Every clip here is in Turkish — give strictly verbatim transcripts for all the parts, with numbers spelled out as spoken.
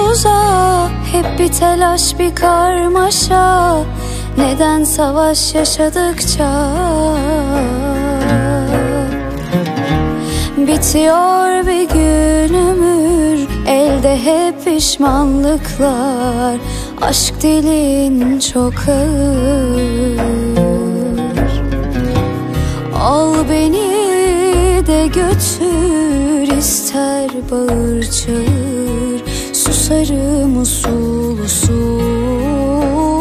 sonsuza. Hep bir telaş, bir karmaşa. Neden savaş yaşadıkça bitiyor bir gün ömür. Elde hep pişmanlıklar. Aşk dilin çok ağır. Al beni de götür, ister bağır çağır. Susarım usul usul.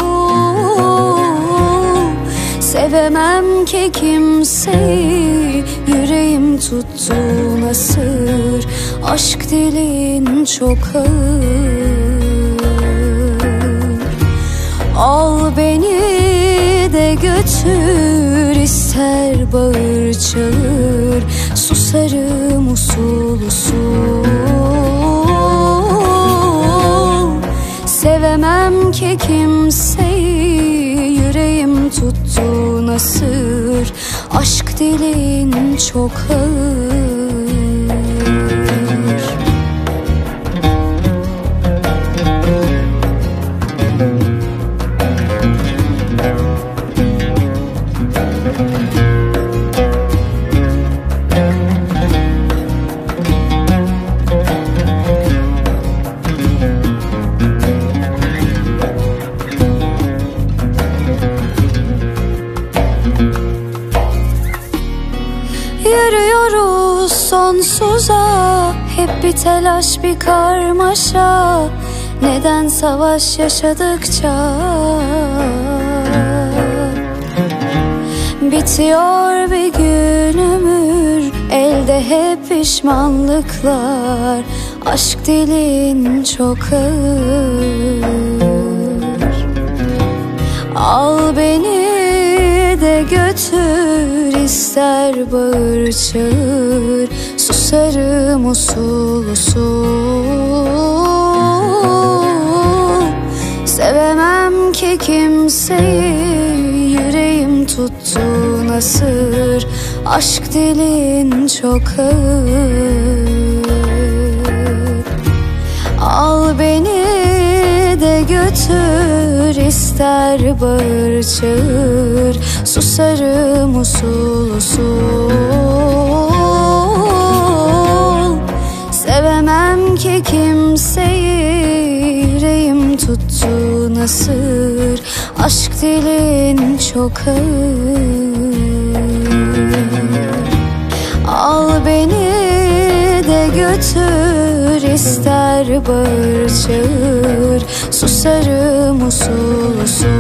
Sevemem ki kimseyi, yüreğim tuttu nasır. Aşk dilin çok ağır. Al beni de götür, ister bağır çağır. Susarım usul usul. Sevemem ki kimseyi, yüreğim tuttu nasır. Aşk dilin çok ağır. Yürüyoruz sonsuza. Hep bir telaş, bir karmaşa. Neden savaş yaşadıkça bitiyor bir gün ömür. Elde hep pişmanlıklar. Aşk dilin çok ağır. Al beni de götür, ister bağır çağır. Susarım usul usul. Sevemem ki kimseyi, yüreğim tuttu nasır. Aşk dilin çok ağır. Al beni de götür, ister bağır çağır. Susarım usul usul. Sevemem ki kimseyi, yüreğim tuttu nasır. Aşk dilin çok ağır. Al beni de götür, ister bağır çağır. Susarım usul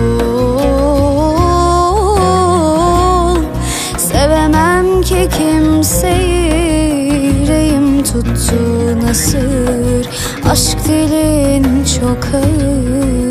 usul. Sevemem ki kimseyi, yüreğim tuttu nasır. Aşk dilin çok ağır.